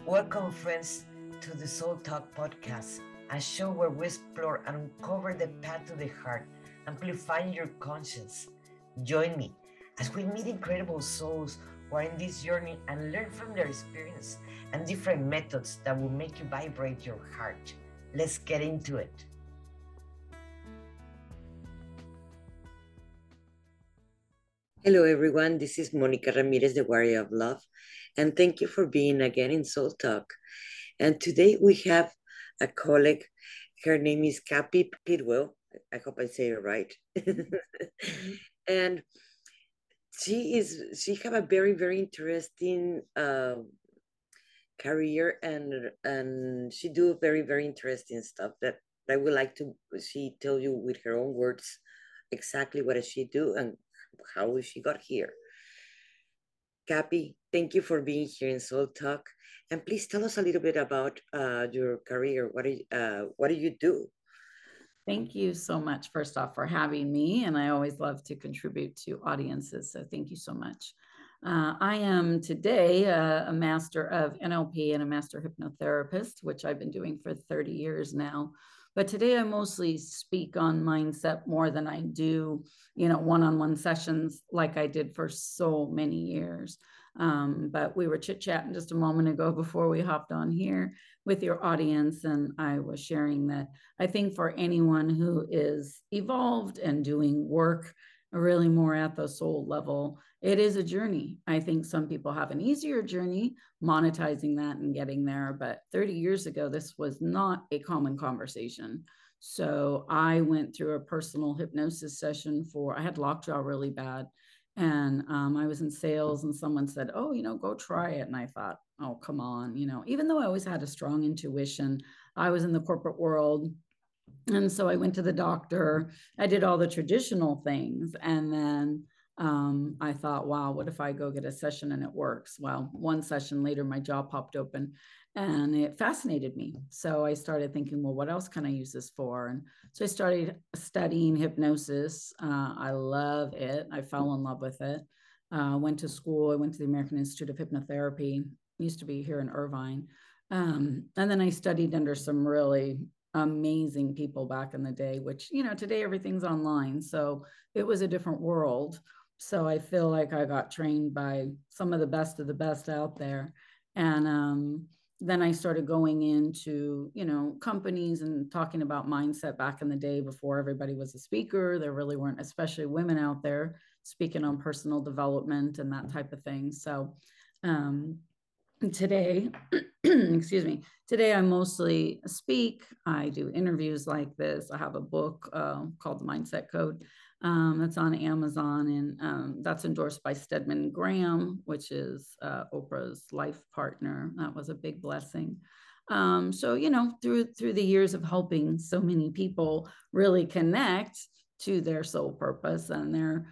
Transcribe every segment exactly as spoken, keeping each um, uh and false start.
Welcome, friends, to the Soul Talk podcast, a show where we explore and uncover the path to the heart, amplifying your conscience. Join me as we meet incredible souls who are in this journey and learn from their experience and different methods that will make you vibrate your heart. Let's get into it. Hello, everyone. This is Monica Ramirez, the Warrior of Love, and thank you for being again in Soul Talk. And today we have a colleague. Her name is Cappy Pidwell. I hope I say it right. And she is she have a very very interesting uh, career, and and she do very very interesting stuff that I would like to she tell you with her own words exactly what does she do and how she got here. Cappy, thank you for being here in Soul Talk, and please tell us a little bit about uh, your career. What do you, uh, what do you do? Thank you so much, first off, for having me. And I always love to contribute to audiences. So thank you so much. Uh, I am today a, a master of N L P and a master hypnotherapist, which I've been doing for thirty years now. But today I mostly speak on mindset more than I do, you know, one-on-one sessions like I did for so many years. Um, but we were chit-chatting just a moment ago before we hopped on here with your audience, and I was sharing that I think for anyone who is evolved and doing work really more at the soul level, it is a journey. I think some people have an easier journey monetizing that and getting there, but thirty years ago, this was not a common conversation. So I went through a personal hypnosis session for, I had lockjaw really bad. And um, I was in sales, and someone said, "Oh, you know, go try it." And I thought, "Oh, come on." You know, even though I always had a strong intuition, I was in the corporate world, and so I went to the doctor. I did all the traditional things. And then um, I thought, wow, what if I go get a session and it works? Well, one session later, my jaw popped open and it fascinated me. So I started thinking, well, what else can I use this for? And so I started studying hypnosis. Uh, I love it. I fell in love with it. Uh, went to school. I went to the American Institute of Hypnotherapy. It used to be here in Irvine. Um, and then I studied under some really amazing people back in the day, which, you know, today everything's online. So it was a different world. So I feel like I got trained by some of the best of the best out there. And um, then I started going into, you know, companies and talking about mindset back in the day before everybody was a speaker. There really weren't, especially women out there speaking on personal development and that type of thing. So um, today, excuse me, today I mostly speak. I do interviews like this. I have a book uh, called The Mindset Code um, that's on Amazon, and um, that's endorsed by Stedman Graham, which is uh, Oprah's life partner. That was a big blessing. Um, so, you know, through through the years of helping so many people really connect to their soul purpose and their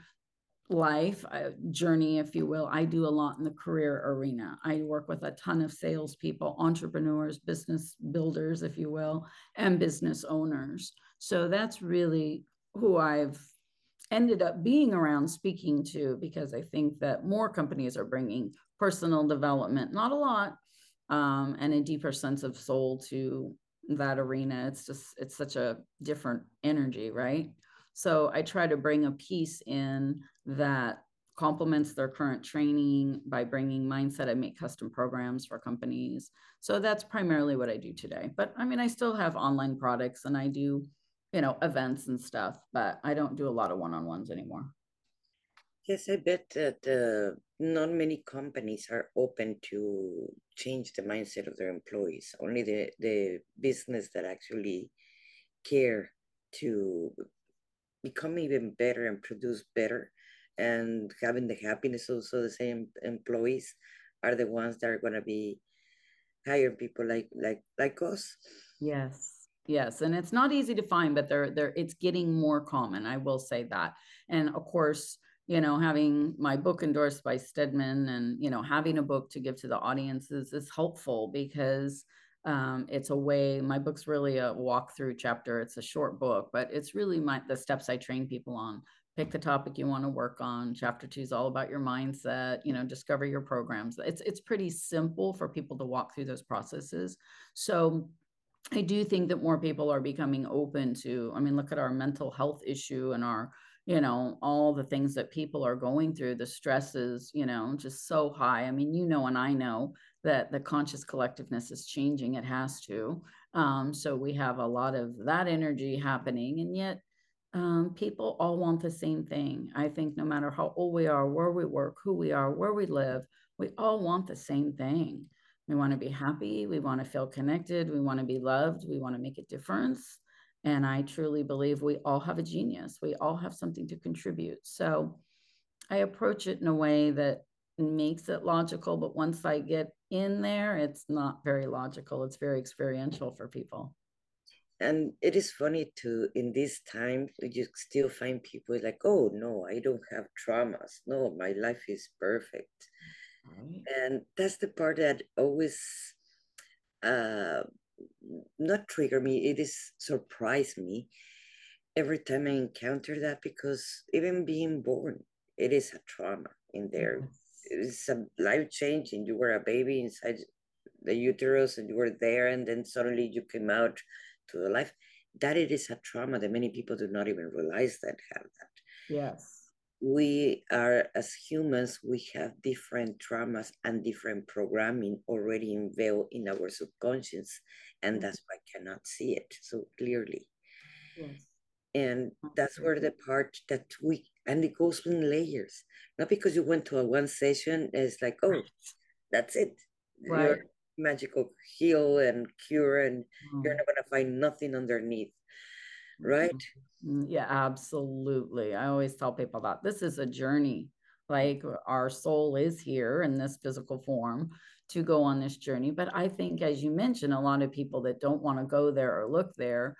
life uh, journey, if you will. I do a lot in the career arena. I work with a ton of salespeople, entrepreneurs, business builders, if you will, and business owners. So that's really who I've ended up being around speaking to, because I think that more companies are bringing personal development, not a lot, um, and a deeper sense of soul to that arena. It's just, it's such a different energy, right? So I try to bring a piece in that complements their current training by bringing mindset. I make custom programs for companies. So that's primarily what I do today. But I mean, I still have online products and I do, you know, events and stuff, but I don't do a lot of one-on-ones anymore. Yes, I bet that uh, not many companies are open to change the mindset of their employees. Only the, the business that actually care to become even better and produce better and having the happiness also the same employees are the ones that are going to be hiring people like like like us. Yes. Yes, and it's not easy to find, but they're they're it's getting more common. I will say that. And of course, you know, having my book endorsed by Stedman and, you know, having a book to give to the audiences is helpful because um, it's a way. My book's really a walkthrough chapter. It's a short book, but it's really my the steps I train people on pick the topic you want to work on. Chapter two is all about your mindset, you know, discover your programs. It's, it's pretty simple for people to walk through those processes. So I do think that more people are becoming open to, I mean, look at our mental health issue and our, you know, all the things that people are going through, the stresses, you know, just so high. I mean, you know, and I know that the conscious collectiveness is changing. It has to. Um, so we have a lot of that energy happening. And yet um, people all want the same thing. I think no matter how old we are, where we work, who we are, where we live, we all want the same thing. We want to be happy. We want to feel connected. We want to be loved. We want to make a difference. And I truly believe we all have a genius. We all have something to contribute. So I approach it in a way that makes it logical. But once I get in there, it's not very logical. It's very experiential for people. And it is funny too, in this time, you still find people like, oh, no, I don't have traumas. No, my life is perfect. Right. And that's the part that always uh, not trigger me, it is surprise me every time I encounter that, because even being born, it is a trauma in there. Yes. It's a life change, and you were a baby inside the uterus and you were there, and then suddenly you came out to the life. That it is a trauma that many people do not even realize that have that. Yes. We are, as humans, we have different traumas and different programming already inbuilt in our subconscious, and mm-hmm. that's why I cannot see it so clearly. Yes. And that's where the part that we, and it goes in layers. Not because you went to a one session, it's like, oh, that's it. Right. You're magical heal and cure, and mm. you're not going to find nothing underneath, right? Yeah, absolutely. I always tell people that this is a journey. Like our soul is here in this physical form to go on this journey. But I think, as you mentioned, a lot of people that don't want to go there or look there,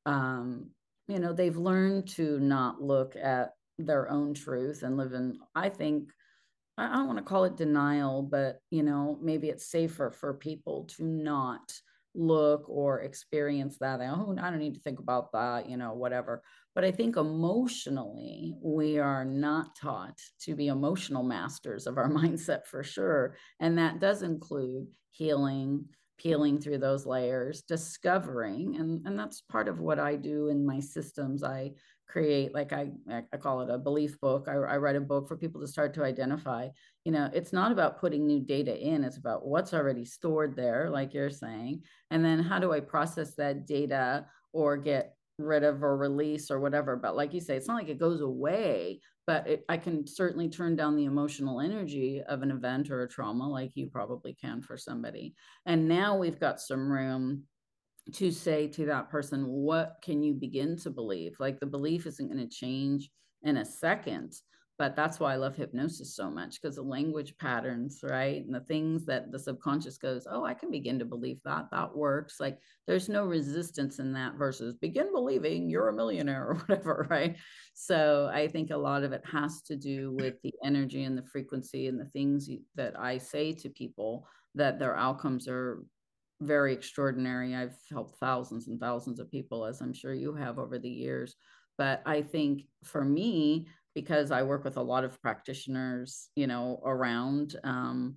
um, you know, they've learned to not look at their own truth and live in, I think, I don't want to call it denial, but, you know, maybe it's safer for people to not look or experience that. Oh, I don't need to think about that, you know, whatever. But I think emotionally, we are not taught to be emotional masters of our mindset for sure. And that does include healing, peeling through those layers, discovering. And, and that's part of what I do in my systems. I create, like I, I call it a belief book. I, I write a book for people to start to identify, you know, it's not about putting new data in, it's about what's already stored there, like you're saying. And then how do I process that data or get rid of or release or whatever. But like you say, it's not like it goes away, but it, I can certainly turn down the emotional energy of an event or a trauma, like you probably can for somebody. And now we've got some room to say to that person, what can you begin to believe? Like the belief isn't going to change in a second, but that's why I love hypnosis so much, because the language patterns, right? And the things that the subconscious goes, oh, I can begin to believe that, that works. Like there's no resistance in that versus begin believing you're a millionaire or whatever, right? So I think a lot of it has to do with the energy and the frequency and the things that I say to people, that their outcomes are very extraordinary. I've helped thousands and thousands of people, as I'm sure you have over the years. But I think for me, because I work with a lot of practitioners, you know, around, um,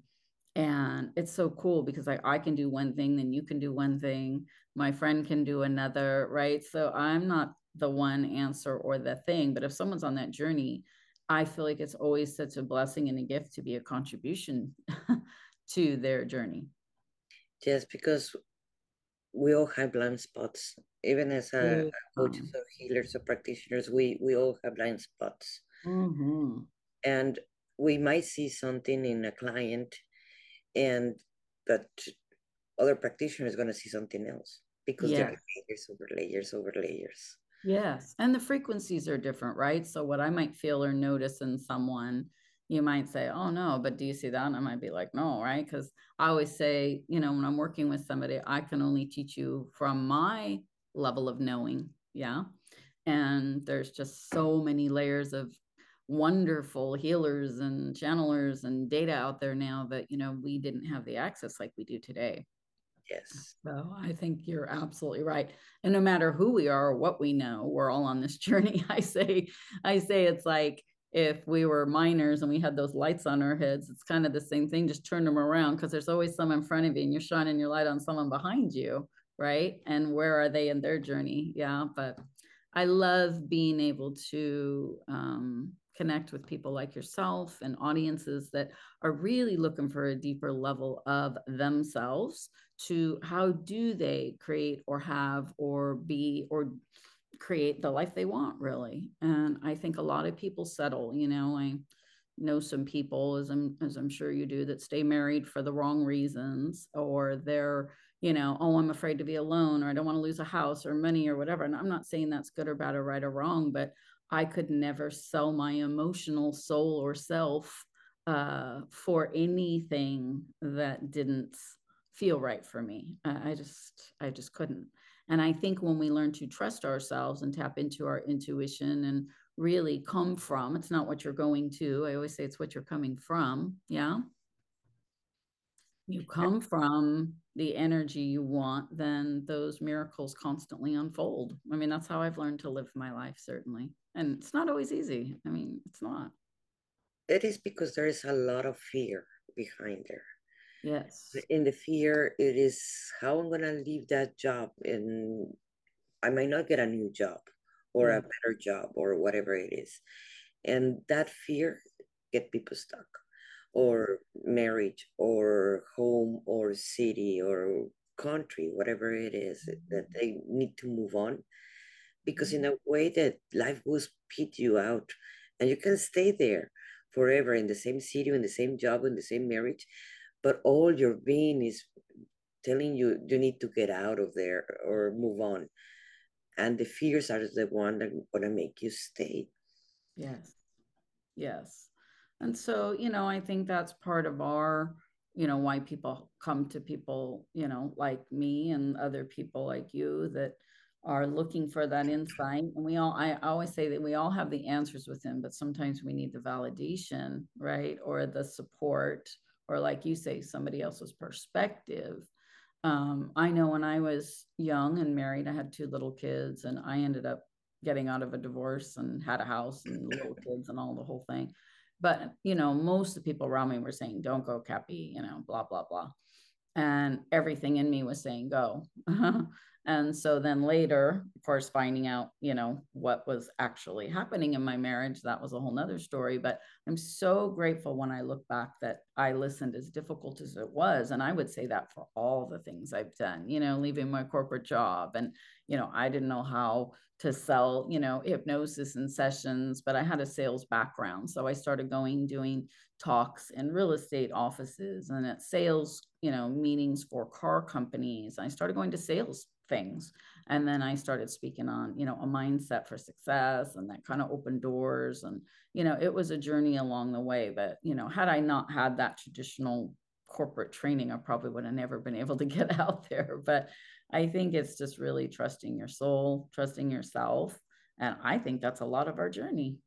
and it's so cool because I, I can do one thing, then you can do one thing, my friend can do another, right? So I'm not the one answer or the thing, but if someone's on that journey, I feel like it's always such a blessing and a gift to be a contribution to their journey. Yes, because we all have blind spots. Even as a, a coaches or healers or practitioners, we, we all have blind spots. Mm-hmm. And we might see something in a client, and but other practitioner is going to see something else, because yes. there are layers over layers over layers. Yes. And the frequencies are different, right? So what I might feel or notice in someone, you might say, oh no, but do you see that? And I might be like, no, right? Because I always say, you know, when I'm working with somebody, I can only teach you from my level of knowing. Yeah. And there's just so many layers of wonderful healers and channelers and data out there now that, you know, we didn't have the access like we do today. Yes. So I think you're absolutely right. And no matter who we are or what we know, we're all on this journey. I say, I say it's like if we were miners and we had those lights on our heads, it's kind of the same thing. Just turn them around because there's always someone in front of you and you're shining your light on someone behind you, right? And where are they in their journey? Yeah, but I love being able to um, connect with people like yourself and audiences that are really looking for a deeper level of themselves to how do they create or have or be or create the life they want, really. And I think a lot of people settle. You know, I know some people, as I'm as I'm sure you do, that stay married for the wrong reasons, or they're, you know, oh, I'm afraid to be alone, or I don't want to lose a house or money or whatever. And I'm not saying that's good or bad or right or wrong, but I could never sell my emotional soul or self uh, for anything that didn't feel right for me. I, I just, I just couldn't. And I think when we learn to trust ourselves and tap into our intuition and really come from, it's not what you're going to. I always say it's what you're coming from. Yeah. You come from the energy you want, then those miracles constantly unfold. I mean, that's how I've learned to live my life, certainly. And it's not always easy. I mean, it's not. It is because there is a lot of fear behind there. Yes. In the fear, it is how I'm gonna leave that job, and I might not get a new job or Yeah. a better job or whatever it is. And that fear get people stuck, or marriage or home or city or country, whatever it is that they need to move on. Because in a way that life will spit you out and you can stay there forever in the same city, in the same job, in the same marriage, but all your being is telling you you need to get out of there or move on, and the fears are the one that gonna make you stay. Yes. Yes. And so, you know, I think that's part of our, you know, why people come to people, you know, like me and other people like you that are looking for that insight. And we all, I always say that we all have the answers within, but sometimes we need the validation, right? Or the support, or like you say, somebody else's perspective. Um, I know when I was young and married, I had two little kids, and I ended up getting out of a divorce and had a house and little kids and all the whole thing. But, you know, most of the people around me were saying, don't go, Cappy, you know, blah, blah, blah. And everything in me was saying, go. And so then later, of course, finding out, you know, what was actually happening in my marriage, that was a whole nother story. But I'm so grateful when I look back that I listened, as difficult as it was. And I would say that for all the things I've done, you know, leaving my corporate job. And, you know, I didn't know how to sell, you know, hypnosis and sessions, but I had a sales background. So I started going, doing talks in real estate offices and at sales, you know, meetings for car companies. I started going to sales things. And then I started speaking on, you know, a mindset for success, and that kind of opened doors. And, you know, it was a journey along the way. But, you know, had I not had that traditional corporate training, I probably would have never been able to get out there. But I think it's just really trusting your soul, trusting yourself. And I think that's a lot of our journey.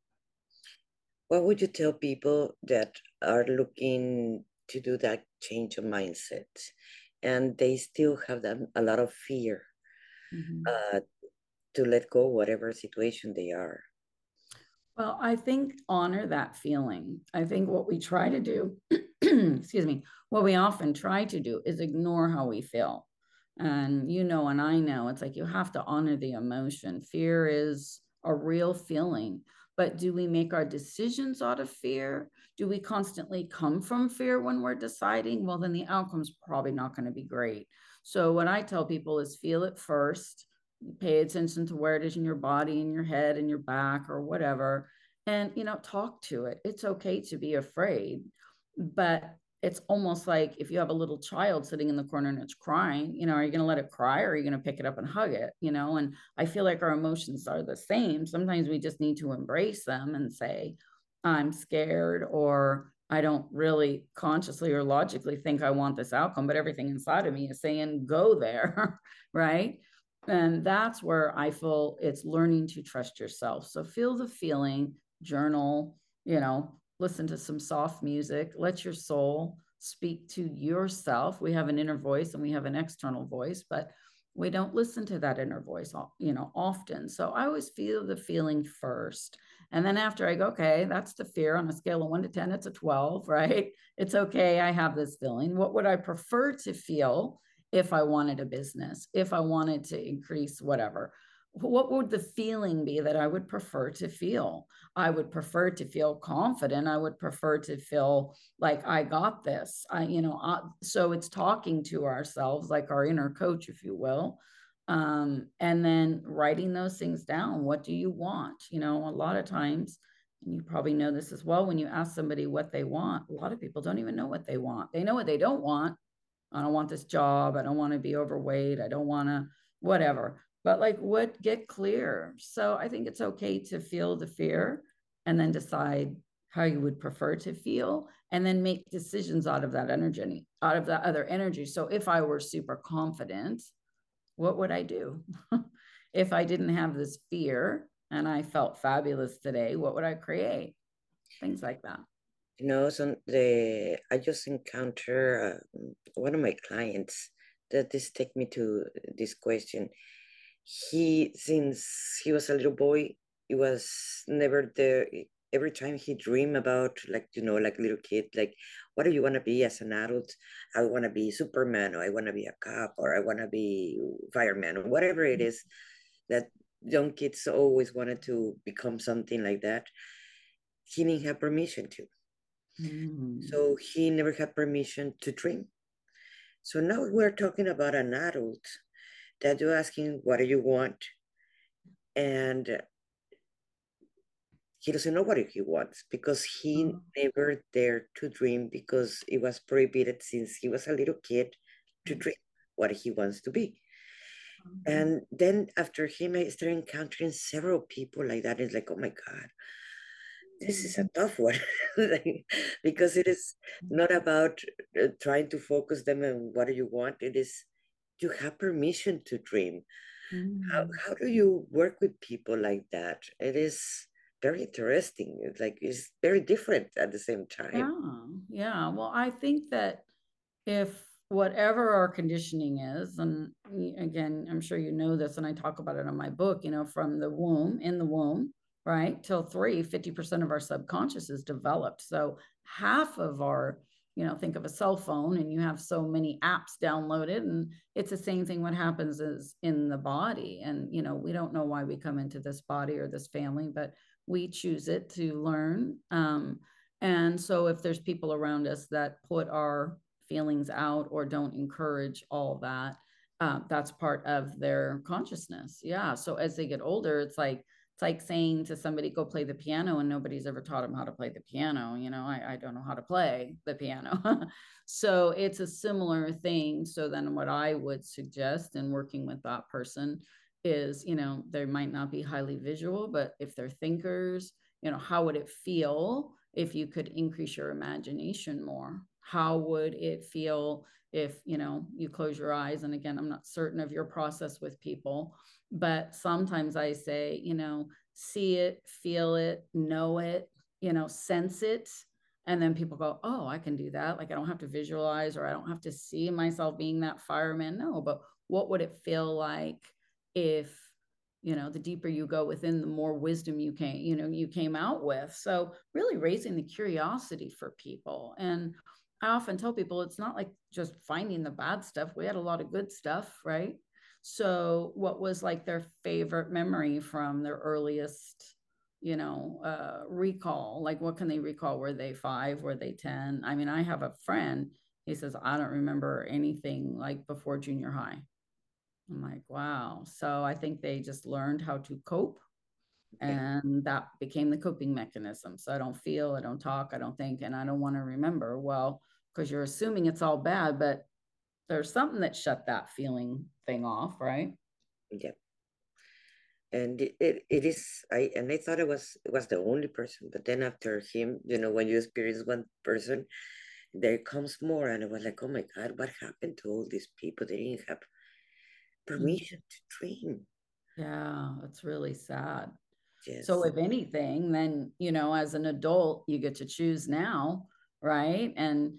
What would you tell people that are looking to do that change of mindset and they still have that, a lot of fear Mm-hmm. uh, to let go whatever situation they are? Well, I think honor that feeling. I think what we try to do, excuse me, what we often try to do is ignore how we feel. And you know, and I know, it's like you have to honor the emotion. Fear is a real feeling. But do we make our decisions out of fear? Do we constantly come from fear when we're deciding? Well, then the outcome's probably not going to be great. So, what I tell people is feel it first, pay attention to where it is in your body, in your head, in your back, or whatever. And, you know, talk to it. It's okay to be afraid, but it's almost like if you have a little child sitting in the corner and it's crying, you know, are you going to let it cry, or are you going to pick it up and hug it? You know, and I feel like our emotions are the same. Sometimes we just need to embrace them and say, I'm scared, or I don't really consciously or logically think I want this outcome, but everything inside of me is saying, go there. Right. And that's where I feel it's learning to trust yourself. So feel the feeling, journal, you know, listen to some soft music, let your soul speak to yourself. We have an inner voice and we have an external voice, but we don't listen to that inner voice, you know, often. So I always feel the feeling first. And then after I go, okay, that's the fear on a scale of one to ten, it's a twelve, right? It's okay. I have this feeling. What would I prefer to feel if I wanted a business, if I wanted to increase whatever? What would the feeling be that I would prefer to feel? I would prefer to feel confident. I would prefer to feel like I got this. I, you know, uh, so it's talking to ourselves, like our inner coach, if you will, um, and then writing those things down. What do you want? You know, a lot of times, and you probably know this as well, when you ask somebody what they want, a lot of people don't even know what they want. They know what they don't want. I don't want this job. I don't want to be overweight. I don't want to, whatever. But like, what, get clear. So I think it's okay to feel the fear and then decide how you would prefer to feel, and then make decisions out of that energy, out of that other energy. So if I were super confident, what would I do? If I didn't have this fear and I felt fabulous today, what would I create? Things like that. You know, some the I just encounter uh, one of my clients that this take me to this question. He, since he was a little boy, he was never there. Every time he dream about, like, you know, like little kid, like, what do you want to be as an adult? I want to be Superman, or I want to be a cop, or I want to be fireman, or whatever it is that young kids always wanted to become, something like that. He didn't have permission to. Mm. So he never had permission to dream. So now we're talking about an adult that you're asking, what do you want? And he doesn't know what he wants because he Oh. never dared to dream, because it was prohibited since he was a little kid to dream what he wants to be. And then after him, I started encountering several people like that. It's like, oh my God, this is a tough one. Like, because it is not about uh, trying to focus them on what do you want. It is, you have permission to dream. How, Mm. how do you work with people like that? It is very interesting. It's like, it's very different at the same time. Yeah, yeah. Well, I think that if whatever our conditioning is, and again, I'm sure you know this, and I talk about it in my book, you know, from the womb, in the womb, right, till three, fifty percent of our subconscious is developed. So half of our, you know, think of a cell phone and you have so many apps downloaded, and it's the same thing. What happens is in the body, and, you know, we don't know why we come into this body or this family, but we choose it to learn. Um, and so if there's people around us that put our feelings out or don't encourage all that, uh, that's part of their consciousness. Yeah. So as they get older, it's like, it's like saying to somebody, go play the piano, and nobody's ever taught them how to play the piano. You know, I, I don't know how to play the piano. So it's a similar thing. So then what I would suggest in working with that person is, you know, they might not be highly visual, but if they're thinkers, you know, how would it feel if you could increase your imagination more? How would it feel if, you know, you close your eyes? And again, I'm not certain of your process with people, but sometimes I say, you know, see it, feel it, know it, you know, sense it. And then people go, oh, I can do that. Like, I don't have to visualize, or I don't have to see myself being that fireman. No, but what would it feel like if, you know, the deeper you go within, the more wisdom you came, you know, you came out with. So really raising the curiosity for people. And I often tell people, it's not like just finding the bad stuff. We had a lot of good stuff, right? So what was like their favorite memory from their earliest, you know, uh, recall? Like, what can they recall? Were they five? Were they ten? I mean, I have a friend, he says, I don't remember anything like before junior high. I'm like, wow. So I think they just learned how to cope, Yeah. and that became the coping mechanism. So I don't feel, I don't talk, I don't think, and I don't want to remember. Well, because you're assuming it's all bad, but there's something that shut that feeling thing off, right? Yeah. And it, it, it is, I and I thought it was it was the only person, but then after him, you know, when you experience one person, there comes more, and it was like, oh my God, what happened to all these people? They didn't have permission to dream. Yeah, it's really sad. So Yes. if anything, then, you know, as an adult, you get to choose now, right? And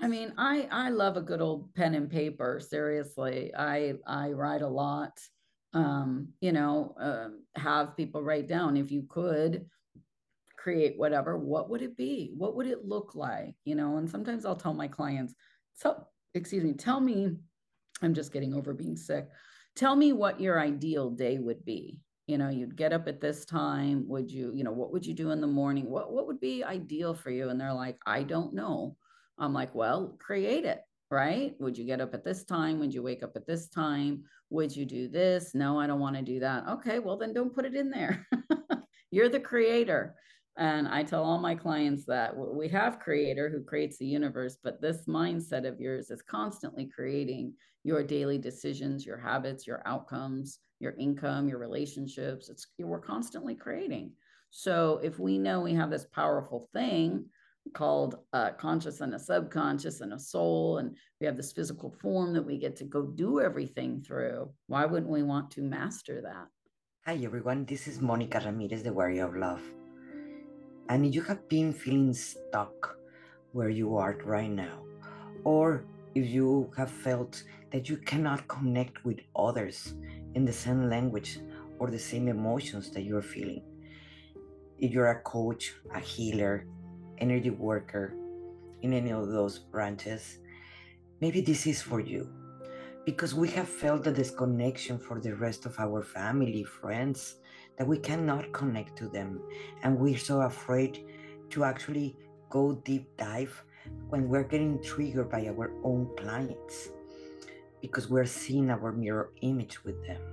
I mean, I I love a good old pen and paper. Seriously, I I write a lot. Um, you know, uh, have people write down if you could create whatever, what would it be? What would it look like? You know, and sometimes I'll tell my clients, so excuse me, tell me, I'm just getting over being sick. Tell me what your ideal day would be. You know, you'd get up at this time. Would you, you know, what would you do in the morning? What what would be ideal for you? And they're like, I don't know. I'm like, well, create it, right? Would you get up at this time? Would you wake up at this time? Would you do this? No, I don't want to do that. Okay, well then don't put it in there. You're the creator. And I tell all my clients that we have creator who creates the universe, but this mindset of yours is constantly creating your daily decisions, your habits, your outcomes, your income, your relationships. It's we're constantly creating. So if we know we have this powerful thing called a conscious and a subconscious and a soul, and we have this physical form that we get to go do everything through, why wouldn't we want to master that? Hi everyone, this is Monica Ramirez, the Warrior of Love. And if you have been feeling stuck where you are right now, or if you have felt that you cannot connect with others in the same language or the same emotions that you're feeling, if you're a coach, a healer, energy worker in any of those branches, maybe this is for you. Because we have felt the disconnection for the rest of our family, friends, that we cannot connect to them. And we're so afraid to actually go deep dive when we're getting triggered by our own clients, because we're seeing our mirror image with them.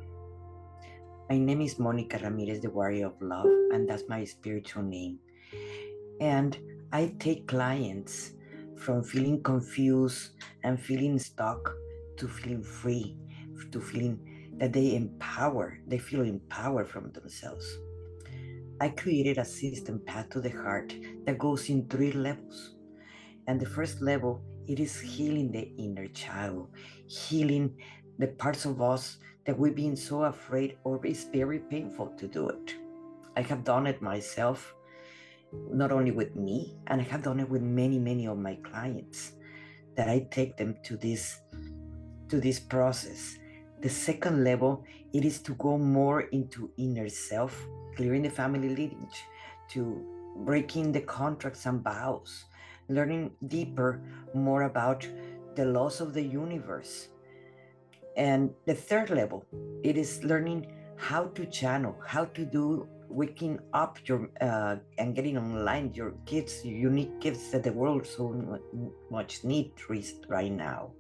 My name is Monica Ramirez, the Warrior of Love, and that's my spiritual name. And I take clients from feeling confused and feeling stuck to feeling free, to feeling that they empower, they feel empowered from themselves. I created a system, Path to the Heart, that goes in three levels. And the first level, it is healing the inner child, healing the parts of us that we've been so afraid, or it's very painful to do it. I have done it myself, not only with me, and I have done it with many, many of my clients, that I take them to this to this process. The second level, it is to go more into inner self, clearing the family lineage, to breaking the contracts and vows, learning deeper more about the laws of the universe. And the third level, it is learning how to channel, how to do waking up your uh, and getting online your gifts, your unique gifts that the world so much needs right now.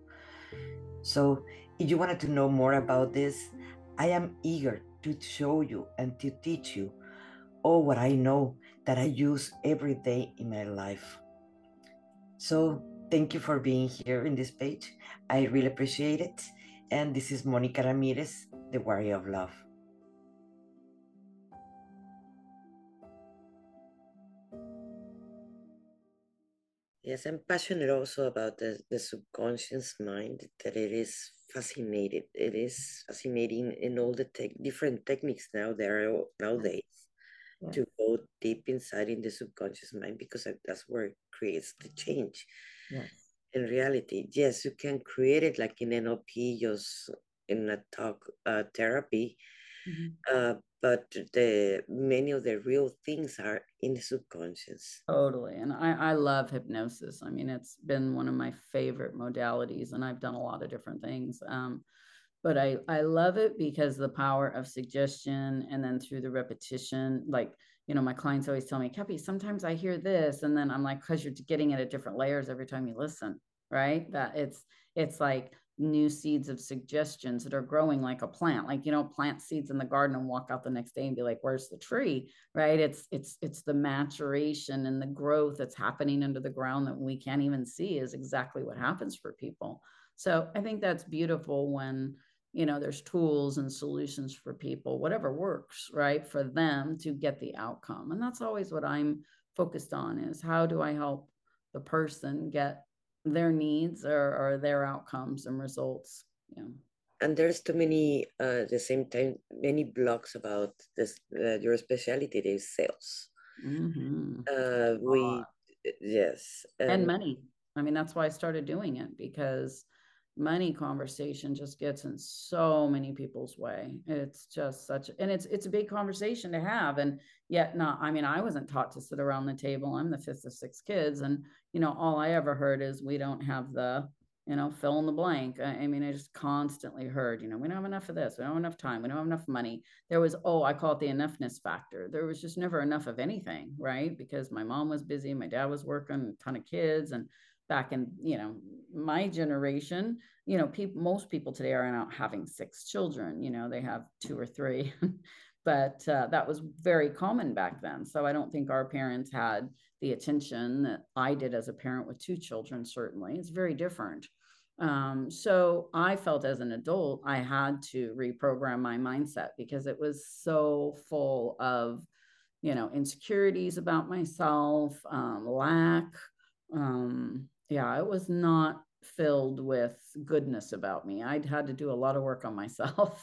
So if you wanted to know more about this, I am eager to show you and to teach you all what I know that I use every day in my life. So thank you for being here in this page. I really appreciate it. And this is Monica Ramirez, the Warrior of Love. Yes, I'm passionate also about the, the subconscious mind, that it is fascinated. It is fascinating in all the te- different techniques now there are nowadays, yeah, to go deep inside in the subconscious mind, because that's where it creates the change. Yes. In reality, yes, you can create it like in N L P, just in a talk uh, therapy, mm-hmm. uh, but the many of the real things are in the subconscious. Totally. And I, I love hypnosis. I mean, it's been one of my favorite modalities, and I've done a lot of different things. Um, but I, I love it because the power of suggestion, and then through the repetition, like, you know, my clients always tell me, Kepi, sometimes I hear this. And then I'm like, because you're getting it at different layers every time you listen, right? That it's, it's like new seeds of suggestions that are growing like a plant. Like, you know, plant seeds in the garden and walk out the next day and be like, where's the tree? Right? It's, it's, it's the maturation and the growth that's happening under the ground that we can't even see is exactly what happens for people. So I think that's beautiful when, you know, there's tools and solutions for people, whatever works, right, for them to get the outcome. And that's always what I'm focused on, is how do I help the person get their needs or, or their outcomes and results. Yeah. And there's too many, uh, at the same time, many blogs about this, uh, your specialty is sales. Mm-hmm. Uh, we, yes. And, and money. I mean, that's why I started doing it, because money conversation just gets in so many people's way. It's just such, and it's it's a big conversation to have, and yet not. I mean, I wasn't taught to sit around the table. I'm the fifth of six kids, and you know, all I ever heard is we don't have the, you know, fill in the blank. I, I mean, I just constantly heard, you know, we don't have enough of this, we don't have enough time, we don't have enough money. There was, oh, I call it the enoughness factor. There was just never enough of anything, right? Because my mom was busy, my dad was working, a ton of kids, and back in, you know, my generation, you know, people, most people today are out having six children, you know, they have two or three, but uh, that was very common back then. So I don't think our parents had the attention that I did as a parent with two children. Certainly, it's very different. Um, so I felt as an adult, I had to reprogram my mindset, because it was so full of, you know, insecurities about myself, um, lack, um, yeah, it was not filled with goodness about me. I'd had to do a lot of work on myself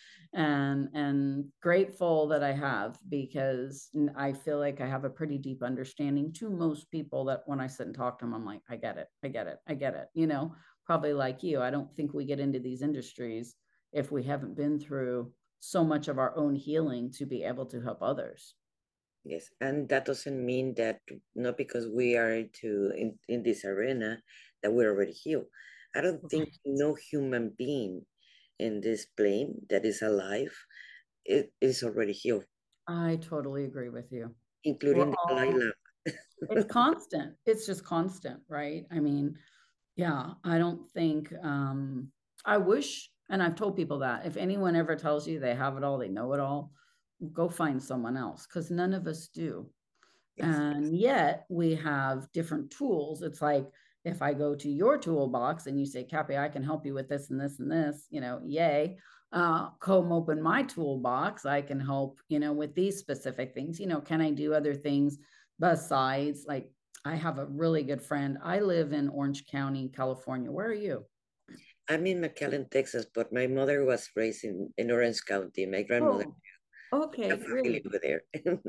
and and grateful that I have, because I feel like I have a pretty deep understanding to most people, that when I sit and talk to them, I'm like, I get it, I get it, I get it. You know, probably like you, I don't think we get into these industries if we haven't been through so much of our own healing to be able to help others. Yes, and that doesn't mean that not because we are into in, in this arena that we're already healed. I don't think no human being in this plane that is alive it is already healed, I totally agree with you. including the Dalai All, Lama. it's constant. It's just constant, right? I mean, yeah, I don't think, um, I wish, and I've told people that if anyone ever tells you they have it all, they know it all, go find someone else, because none of us do. Yes. And yet we have different tools. It's like, if I go to your toolbox and you say, Cappy, I can help you with this and this and this, you know, yay. Uh, come open my toolbox. I can help, you know, with these specific things. You know, can I do other things besides, like, I have a really good friend. I live in Orange County, California. Where are you? I'm in McAllen, Texas, but my mother was raised in, in Orange County. My grandmother, oh, okay, great. over there.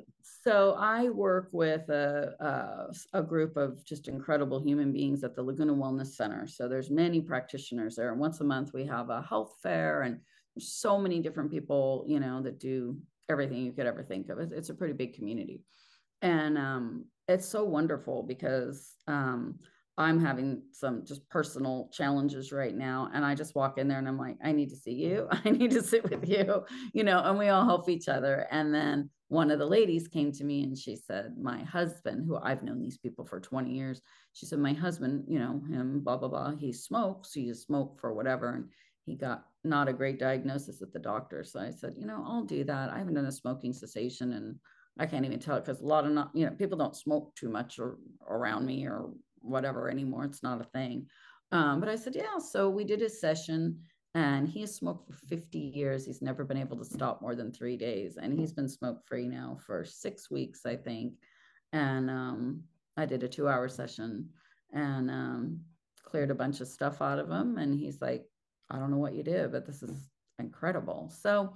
So I work with a, a, a group of just incredible human beings at the Laguna Wellness Center. So there's many practitioners there. And once a month we have a health fair, and there's so many different people, you know, that do everything you could ever think of. It's, it's a pretty big community. And um, it's so wonderful, because um, I'm having some just personal challenges right now. And I just walk in there and I'm like, I need to see you. I need to sit with you, you know, and we all help each other. And then one of the ladies came to me and she said, my husband, who I've known these people for twenty years, she said, my husband, you know, him, blah, blah, blah, he smokes, he just smoked for whatever. And he got not a great diagnosis at the doctor. So I said, you know, I'll do that. I haven't done a smoking cessation, and I can't even tell it, because a lot of not, you know, people don't smoke too much or around me or whatever anymore. It's not a thing. Um, but I said, yeah. So we did a session, and he has smoked for fifty years. He's never been able to stop more than three days. And he's been smoke free now for six weeks, I think. And um, I did a two hour session and um, cleared a bunch of stuff out of him. And he's like, I don't know what you did, but this is incredible. So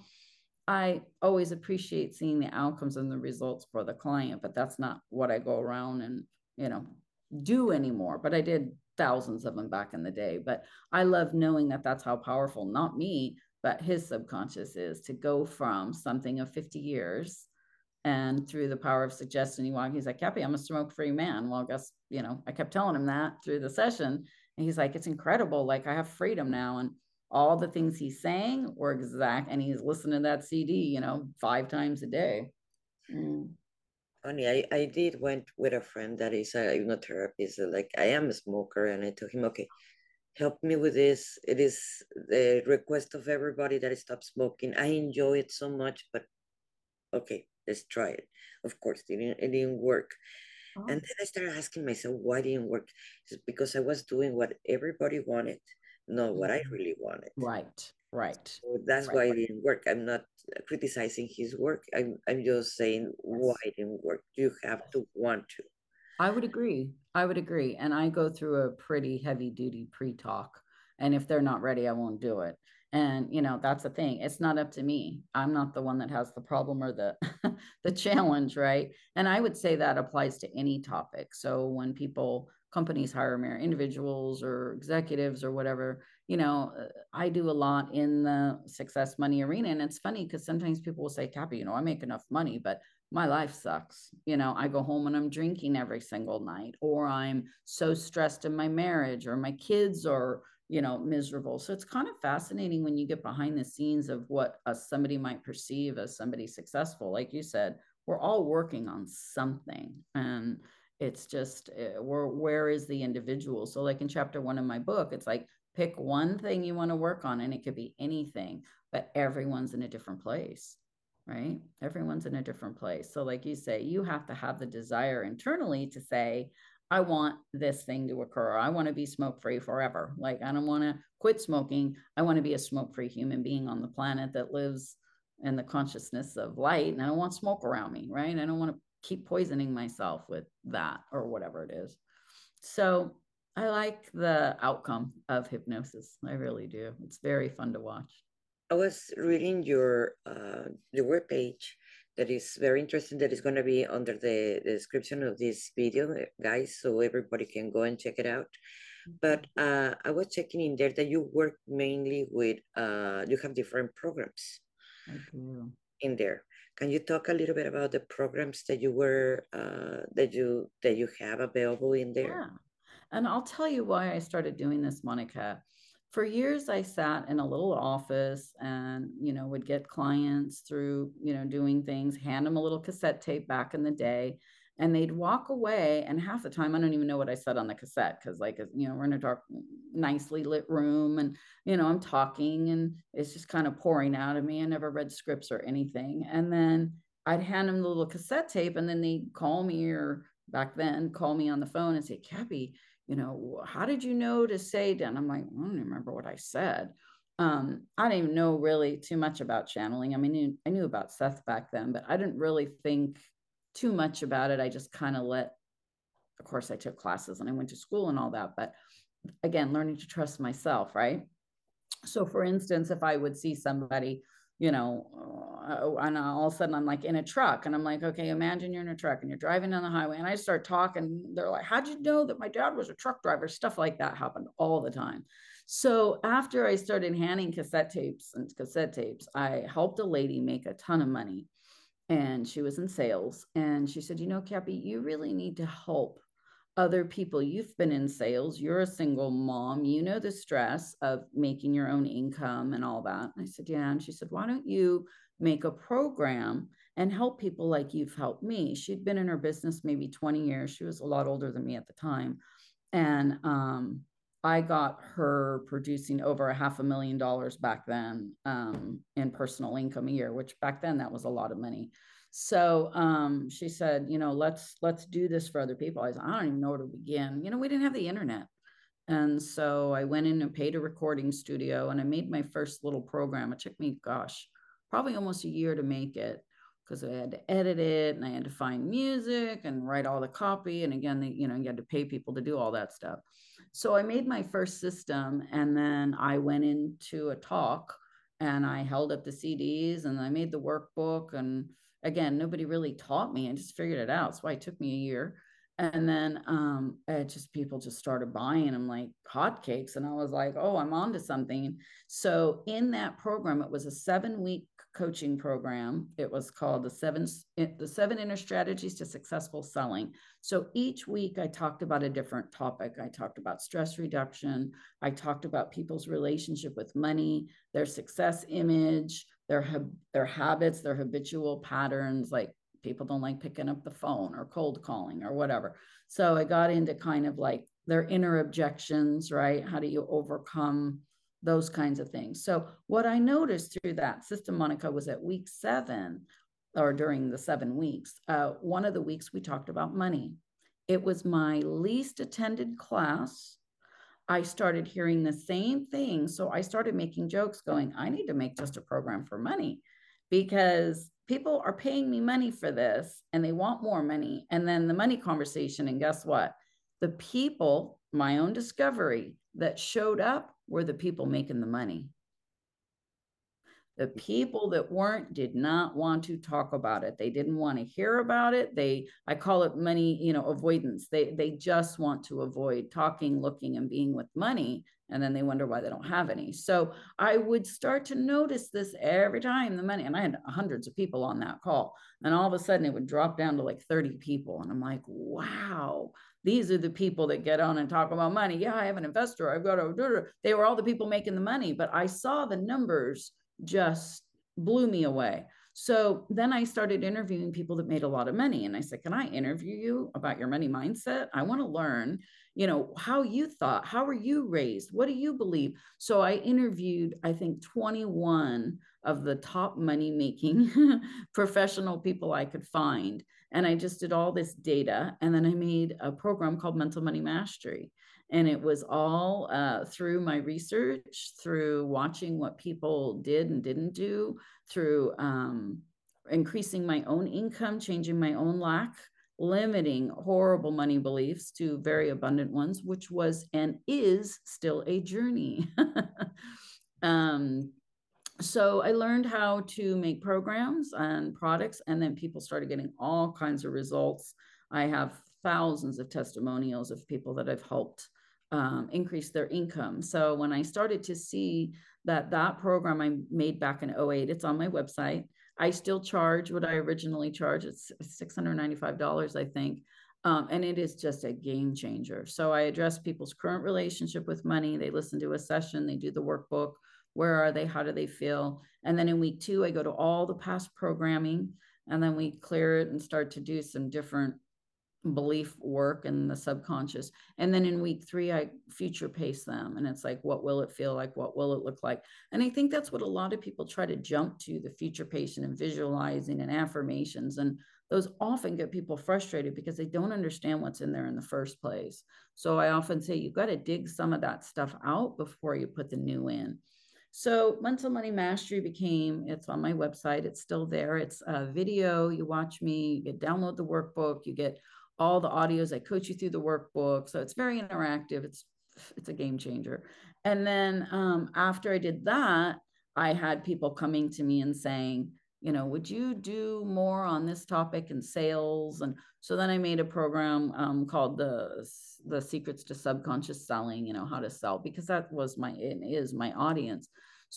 I always appreciate seeing the outcomes and the results for the client, but that's not what I go around and, you know, do anymore. But I did thousands of them back in the day. But I love knowing that that's how powerful, not me, but his subconscious is, to go from something of fifty years, and through the power of suggestion, he walked, he's like, Cappy, I'm a smoke-free man. Well, I guess, you know, I kept telling him that through the session, and he's like, it's incredible. Like, I have freedom now. And all the things he's saying were exact, and he's listening to that C D, you know, five times a day. Mm. Funny, I, I did went with a friend that is a hypnotherapist. Like, I am a smoker, and I told him, okay, help me with this. It is the request of everybody that I stop smoking. I enjoy it so much, but okay, let's try it. Of course, it didn't, it didn't work. Oh. And then I started asking myself, why didn't it work? It's because I was doing what everybody wanted, not what I really wanted. Right, right. So that's right, why right. it didn't work. I'm not criticizing his work. I'm, I'm just saying yes. why it didn't work. You have to want to. I would agree. I would agree. And I go through a pretty heavy duty pre-talk. And if they're not ready, I won't do it. And, you know, that's the thing. It's not up to me. I'm not the one that has the problem or the, the challenge, right? And I would say that applies to any topic. So when people companies hire mere individuals or executives or whatever. You know, I do a lot in the success money arena. And it's funny because sometimes people will say, Cappy, you know, I make enough money, but my life sucks. You know, I go home and I'm drinking every single night, or I'm so stressed in my marriage, or my kids are, you know, miserable. So it's kind of fascinating when you get behind the scenes of what uh, somebody might perceive as somebody successful. Like you said, we're all working on something, and it's just uh, where, where is the individual? So like in chapter one of my book, it's like, pick one thing you want to work on, and it could be anything, but everyone's in a different place, right? Everyone's in a different place. So like you say, you have to have the desire internally to say, I want this thing to occur. I want to be smoke-free forever. Like, I don't want to quit smoking. I want to be a smoke-free human being on the planet that lives in the consciousness of light. And I don't want smoke around me, right? I don't want to keep poisoning myself with that or whatever it is. So I like the outcome of hypnosis. I really do. It's very fun to watch. I was reading your uh, your webpage that is very interesting, that is going to be under the, the description of this video, guys, so everybody can go and check it out. But uh, I was checking in there that you work mainly with, uh, you have different programs. I do. In there. Can you talk a little bit about the programs that you were, uh, that you, that you have available in there? Yeah. And I'll tell you why I started doing this, Monica. For years, I sat in a little office and, you know, would get clients through, you know, doing things, hand them a little cassette tape back in the day, and they'd walk away. And half the time, I don't even know what I said on the cassette, because, like, you know, we're in a dark, nicely lit room, and, you know, I'm talking and it's just kind of pouring out of me. I never read scripts or anything. And then I'd hand them the little cassette tape, and then they'd call me, or back then, call me on the phone and say, Cappy, you know, how did you know to say that? And I'm like, I don't even remember what I said. Um, I didn't even know really too much about channeling. I mean, I knew about Seth back then, but I didn't really think too much about it. I just kind of let, of course, I took classes and I went to school and all that. But again, learning to trust myself, right? So for instance, if I would see somebody, you know, uh, and all of a sudden I'm like in a truck, and I'm like, okay, imagine you're in a truck and you're driving down the highway, and I start talking. They're like, how'd you know that my dad was a truck driver? Stuff like that happened all the time. So after I started handing cassette tapes and cassette tapes, I helped a lady make a ton of money, and she was in sales. And she said, you know, Cappy, you really need to help other people. You've been in sales, you're a single mom, you know the stress of making your own income and all that. And I said, yeah. And she said, why don't you make a program and help people like you've helped me? She'd been in her business maybe twenty years. She was a lot older than me at the time. And um, I got her producing over a half a million dollars back then um, in personal income a year, which back then that was a lot of money. So um, she said, you know, let's let's do this for other people. I said, I don't even know where to begin. You know, we didn't have the internet. And so I went in and paid a recording studio, and I made my first little program. It took me, gosh, probably almost a year to make it, because I had to edit it and I had to find music and write all the copy. And again, the, you know, you had to pay people to do all that stuff. So I made my first system, and then I went into a talk and I held up the C Ds and I made the workbook. And again, nobody really taught me. I just figured it out. That's why it took me a year. And then um, it just people just started buying them like hotcakes. And I was like, oh, I'm onto something. So in that program, it was a seven week coaching program. It was called the seven, the seven inner strategies to successful selling. So each week I talked about a different topic. I talked about stress reduction. I talked about people's relationship with money, their success image, their, their habits, their habitual patterns, like people don't like picking up the phone or cold calling or whatever. So I got into kind of like their inner objections, right? How do you overcome those kinds of things? So what I noticed through that system, Monica, was at week seven, or during the seven weeks, uh, one of the weeks we talked about money. It was my least attended class. I started hearing the same thing. So I started making jokes going, I need to make just a program for money, because people are paying me money for this and they want more money. And then the money conversation, and guess what? The people, my own discovery, that showed up were the people making the money. The people that weren't did not want to talk about it. They didn't want to hear about it. They, I call it money, you know, avoidance. They, they just want to avoid talking, looking, and being with money. And then they wonder why they don't have any. So I would start to notice this every time the money, and I had hundreds of people on that call. And all of a sudden it would drop down to like thirty people. And I'm like, wow, these are the people that get on and talk about money. Yeah, I have an investor. I've got a, they were all the people making the money, but I saw the numbers just blew me away. So then I started interviewing people that made a lot of money. And I said, can I interview you about your money mindset? I want to learn, you know, how you thought, how were you raised? What do you believe? So I interviewed, I think, twenty-one of the top money making professional people I could find. And I just did all this data. And then I made a program called Mental Money Mastery. And it was all uh, through my research, through watching what people did and didn't do, through um, increasing my own income, changing my own lack, limiting horrible money beliefs to very abundant ones, which was and is still a journey. um, so I learned how to make programs and products, and then people started getting all kinds of results. I have thousands of testimonials of people that I've helped um, increase their income. So when I started to see that that program I made back in oh eight, it's on my website. I still charge what I originally charged. It's six hundred ninety-five dollars, I think. Um, and it is just a game changer. So I address people's current relationship with money. They listen to a session, they do the workbook. Where are they? How do they feel? And then in week two, I go to all the past programming, and then we clear it and start to do some different belief work in the subconscious. And then in week three, I future pace them. And it's like, what will it feel like? What will it look like? And I think that's what a lot of people try to jump to, the future pacing and visualizing and affirmations. And those often get people frustrated because they don't understand what's in there in the first place. So I often say, you've got to dig some of that stuff out before you put the new in. So Mental Money Mastery became, it's on my website. It's still there. It's a video. You watch me, you get download the workbook, you get all the audios. I coach you through the workbook. So it's very interactive. It's, it's a game changer. And then um, after I did that, I had people coming to me and saying, you know, would you do more on this topic in sales? And so then I made a program um, called the, the Secrets to Subconscious Selling, you know, how to sell, because that was my, it is my audience.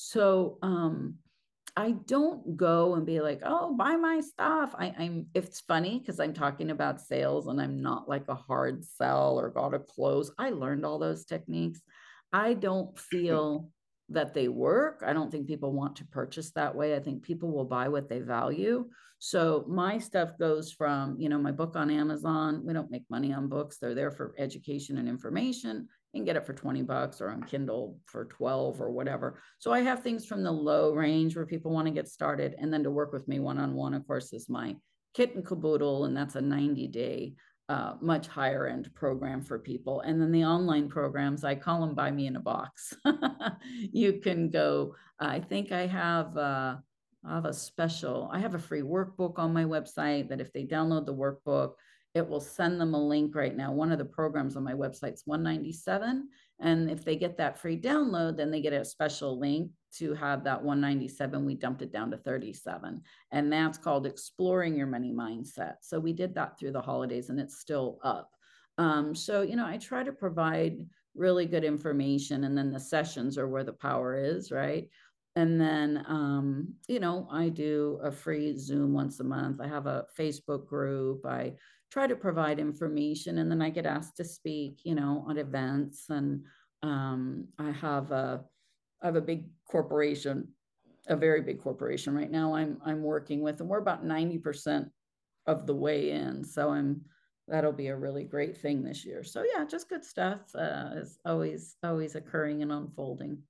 So um, I don't go and be like, oh, buy my stuff. I, I'm, it's funny because I'm talking about sales and I'm not like a hard sell or got to close. I learned all those techniques. I don't feel that they work. I don't think people want to purchase that way. I think people will buy what they value. So my stuff goes from, you know, my book on Amazon. We don't make money on books. They're there for education and information. You can get it for twenty bucks or on Kindle for twelve or whatever. So I have things from the low range where people want to get started. And then to work with me one-on-one, of course, is my Kit and Caboodle. And that's a ninety day Uh, much higher end program for people. And then the online programs, I call them buy me in a box. You can go, I think I have, uh, I have a special, I have a free workbook on my website that if they download the workbook, it will send them a link right now. One of the programs on my website is one ninety-seven. And if they get that free download, then they get a special link to have that one ninety-seven. We dumped it down to thirty-seven. And that's called Exploring Your Money Mindset. So we did that through the holidays and it's still up. Um, so, you know, I try to provide really good information, and then the sessions are where the power is, right? And then, um, you know, I do a free Zoom once a month. I have a Facebook group. I try to provide information, and then I get asked to speak, you know, at events. And um, I have a, I have a big corporation, a very big corporation right now I'm, I'm working with, and we're about ninety percent of the way in. So I'm, that'll be a really great thing this year. So yeah, just good stuff uh, is always, always occurring and unfolding.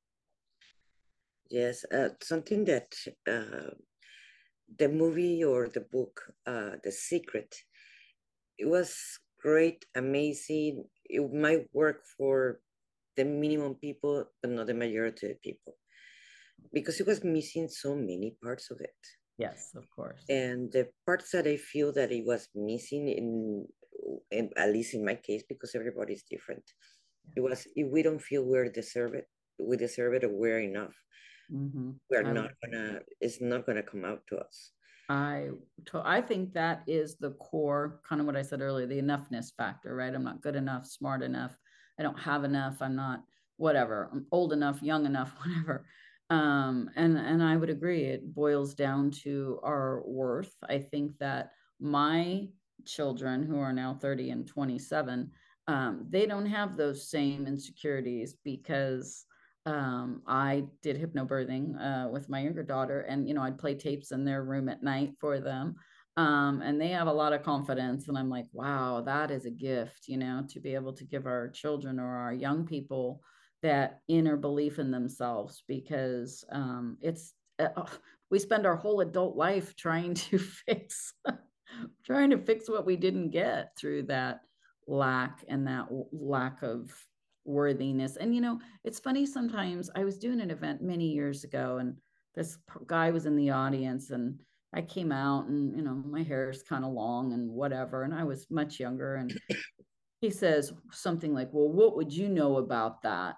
Yes, uh, something that uh, the movie or the book, uh, The Secret, it was great, amazing. It might work for the minimum people, but not the majority of people, because it was missing so many parts of it. Yes, of course. And the parts that I feel that it was missing in, in at least in my case, because everybody's different, it was, if we don't feel we're deserve it, we deserve it or we're enough, Mm-hmm. We're I, not gonna, it's not gonna come out to us. I, I think that is the core, kind of what I said earlier, the enoughness factor, right? I'm not good enough, smart enough. I don't have enough. I'm not whatever. I'm old enough, young enough, whatever. Um, and, and I would agree. It boils down to our worth. I think that my children who are now thirty and twenty-seven, um, they don't have those same insecurities because um, I did hypnobirthing uh, with my younger daughter, and you know, I'd play tapes in their room at night for them. Um, and they have a lot of confidence, and I'm like, wow, that is a gift, you know, to be able to give our children or our young people that inner belief in themselves, because um, it's uh, we spend our whole adult life trying to fix trying to fix what we didn't get through that lack and that lack of worthiness. And you know, it's funny, sometimes I was doing an event many years ago, and this guy was in the audience, and I came out, and you know, my hair is kind of long and whatever, and I was much younger, and he says something like, well, what would you know about that?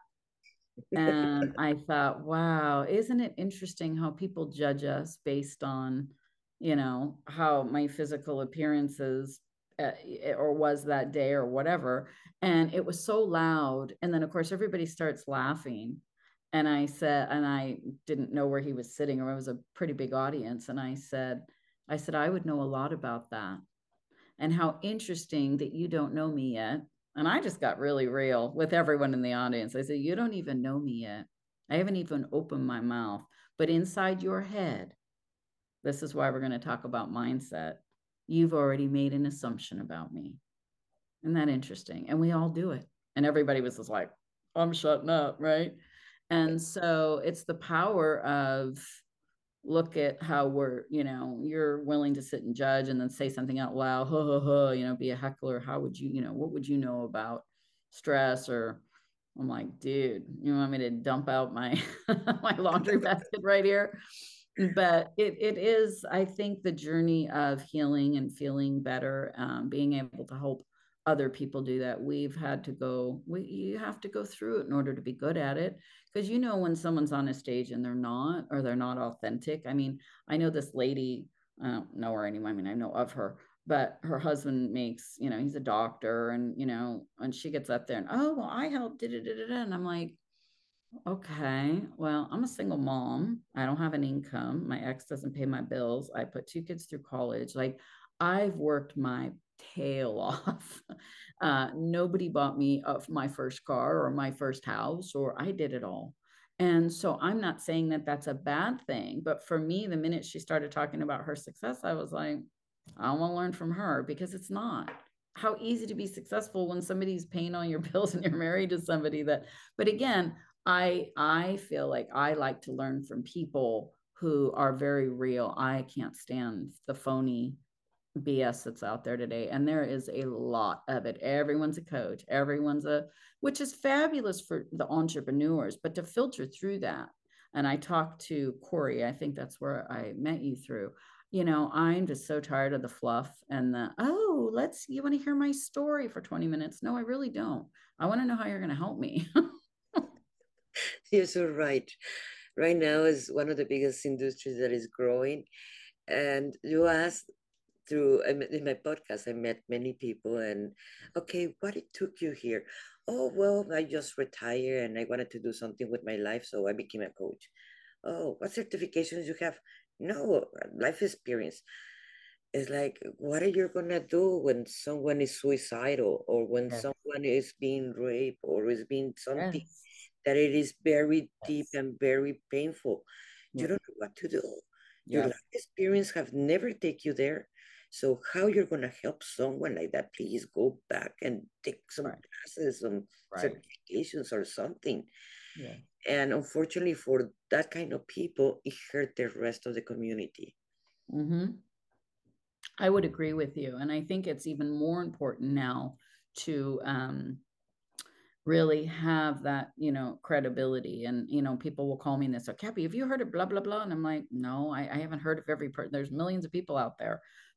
And I thought, wow, isn't it interesting how people judge us based on, you know, how my physical appearances uh, or was that day or whatever. And it was so loud. And then, of course, everybody starts laughing. And I said, and I didn't know where he was sitting, or it was a pretty big audience. And I said, I said, I would know a lot about that. And how interesting that you don't know me yet. And I just got really real with everyone in the audience. I said, you don't even know me yet. I haven't even opened my mouth. But inside your head, this is why we're going to talk about mindset. You've already made an assumption about me. Isn't that interesting? And we all do it. And everybody was just like, I'm shutting up, right? And so it's the power of, look at how we're, you know, you're willing to sit and judge and then say something out loud, ha, ha, ha, you know, be a heckler. How would you, you know, what would you know about stress? Or I'm like, dude, you want me to dump out my my laundry basket right here? But it it is, I think, the journey of healing and feeling better, um, being able to help other people do that. We've had to go, we you have to go through it in order to be good at it. Because you know, when someone's on a stage and they're not, or they're not authentic. I mean, I know this lady, I don't know her anymore. I mean, I know of her, but her husband makes, you know, he's a doctor, and, you know, and she gets up there and, oh, well, I helped, da, da, da, da, da. And I'm like, okay, well, I'm a single mom. I don't have an income. My ex doesn't pay my bills. I put two kids through college. Like, I've worked my tail off. Uh, nobody bought me uh, my first car or my first house, or I did it all. And so I'm not saying that that's a bad thing. But for me, the minute she started talking about her success, I was like, I want to learn from her, because it's not. How easy to be successful when somebody's paying all your bills and you're married to somebody that, but again, I I feel like I like to learn from people who are very real. I can't stand the phony B S that's out there today. And there is a lot of it. Everyone's a coach, everyone's a, which is fabulous for the entrepreneurs, but to filter through that. And I talked to Corey, I think that's where I met you through. You know, I'm just so tired of the fluff and the, oh, let's, you want to hear my story for twenty minutes? No, I really don't. I want to know how you're going to help me. You're so right. Right now is one of the biggest industries that is growing. And you asked through in my podcast, I met many people, and okay, what it took you here? Oh, well, I just retired and I wanted to do something with my life, so I became a coach. Oh, what certifications you have? No, life experience. It's like, what are you gonna do when someone is suicidal, or when Yes. someone is being raped, or is being something Yes. that it is very deep Yes. and very painful? You Yep. don't know what to do. Your Yep. life experience have never take you there. So how you're gonna help someone like that? Please go back and take some Right. classes, some Right. certifications or something. Yeah. And unfortunately for that kind of people, it hurt the rest of the community. Mm-hmm. I would agree with you. And I think it's even more important now to um, really have that, you know, credibility. And, you know, people will call me and they say, Cappy, have you heard of blah, blah, blah? And I'm like, no, I, I haven't heard of every person. There's millions of people out there.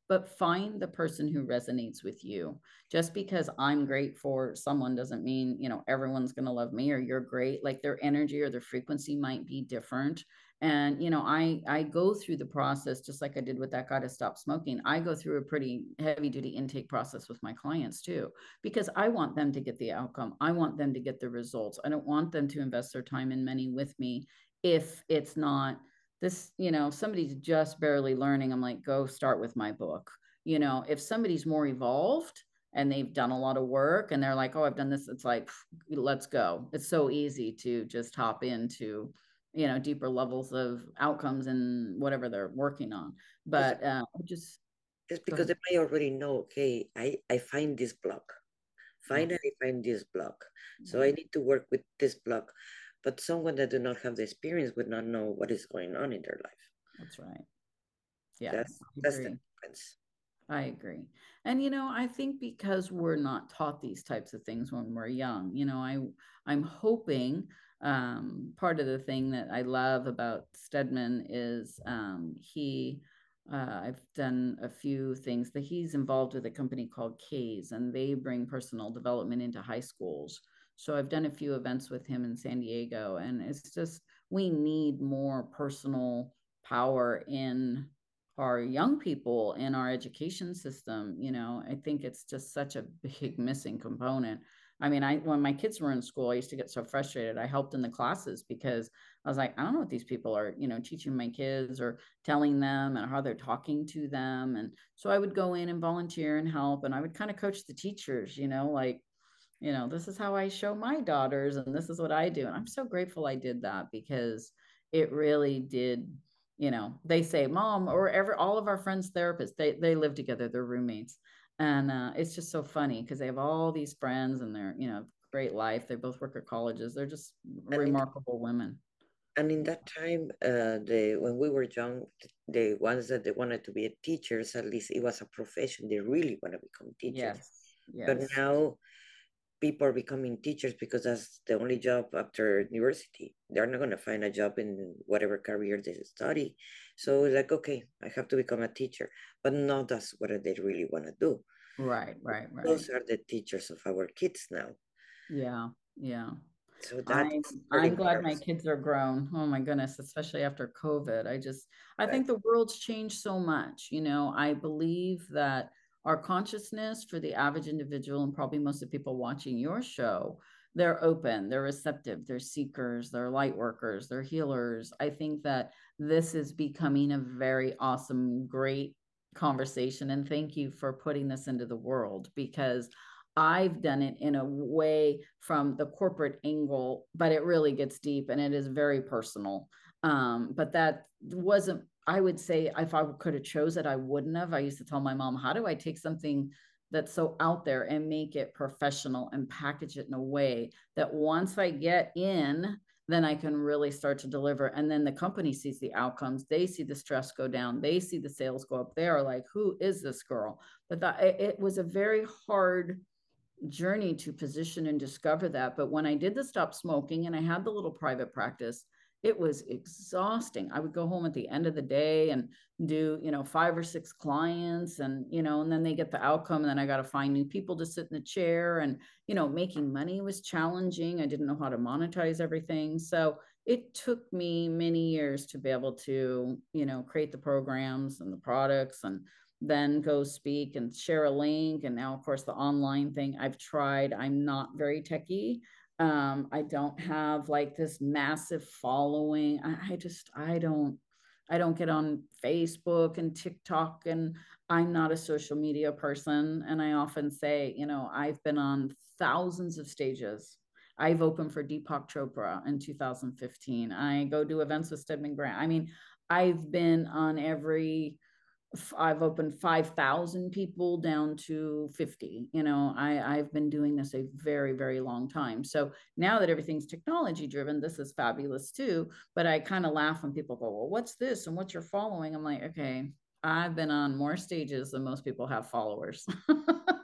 but find the person who resonates with you. Just because I'm great for someone doesn't mean, you know, everyone's going to love me or you're great. Like their energy or their frequency might be different. And, you know, I, I go through the process, just like I did with that guy to stop smoking. I go through a pretty heavy duty intake process with my clients too, because I want them to get the outcome. I want them to get the results. I don't want them to invest their time and money with me if it's not this, you know, somebody's just barely learning. I'm like, go start with my book. You know, if somebody's more evolved and they've done a lot of work and they're like, oh, I've done this, it's like, let's go. It's so easy to just hop into, you know, deeper levels of outcomes and whatever they're working on. But uh, just it's because they may already know, okay, I, I find this block. Finally yeah. find this block. So yeah. I need to work with this block. But someone that do not have the experience would not know what is going on in their life. That's right. Yeah. That's, that's the difference. I agree. And, you know, I think because we're not taught these types of things when we're young, you know, I, I'm hoping um, part of the thing that I love about Stedman is um, he, uh, I've done a few things that he's involved with a company called K's, and they bring personal development into high schools. So I've done a few events with him in San Diego, and it's just, we need more personal power in our young people in our education system. You know, I think it's just such a big missing component. I mean, I, when my kids were in school, I used to get so frustrated. I helped in the classes because I was like, I don't know what these people are, you know, teaching my kids or telling them and how they're talking to them. And so I would go in and volunteer and help. And I would kind of coach the teachers, you know, like, you know, this is how I show my daughters and this is what I do. And I'm so grateful I did that because it really did, you know, they say, Mom, or ever, all of our friends, therapists, they, they live together, they're roommates. And uh, it's just so funny because they have all these friends and they're, you know, great life. They both work at colleges. They're just and remarkable in, women. And in that time, uh, the when we were young, the ones that they wanted to be teachers, at least it was a profession. They really want to become teachers. Yes. Yes. But now people are becoming teachers because that's the only job after university. They're not going to find a job in whatever career they study. So like, okay, I have to become a teacher, but no, that's what they really want to do. Right, right, right. Those are the teachers of our kids now. Yeah, yeah. So that's I'm, I'm glad my kids are grown. Oh my goodness, especially after COVID. I just, I right. think the world's changed so much. You know, I believe that our consciousness for the average individual, and probably most of the people watching your show, they're open, they're receptive, they're seekers, they're light workers, they're healers. I think that this is becoming a very awesome, great conversation. And thank you for putting this into the world, because I've done it in a way from the corporate angle, but it really gets deep and it is very personal. Um, but that wasn't, I would say if I could have chose it, I wouldn't have. I used to tell my mom, how do I take something that's so out there and make it professional and package it in a way that once I get in, then I can really start to deliver. And then the company sees the outcomes. They see the stress go down. They see the sales go up. They are like, who is this girl? But that, it was a very hard journey to position and discover that. But when I did the stop smoking and I had the little private practice, it was exhausting. I would go home at the end of the day and do, you know, five or six clients and, you know, and then they get the outcome. And then I got to find new people to sit in the chair, and, you know, making money was challenging. I didn't know how to monetize everything. So it took me many years to be able to, you know, create the programs and the products and then go speak and share a link. And now, of course, the online thing I've tried. I'm not very techie. Um, I don't have like this massive following. I, I just, I don't, I don't get on Facebook and TikTok, and I'm not a social media person. And I often say, you know, I've been on thousands of stages. I've opened for Deepak Chopra in two thousand fifteen. I go do events with Stedman Grant. I mean, I've been on every, I've opened five thousand people down to fifty. You know, I, I've been doing this a very, very long time. So now that everything's technology driven, this is fabulous too. But I kind of laugh when people go, well, what's this? And what's your following? I'm like, okay, I've been on more stages than most people have followers. But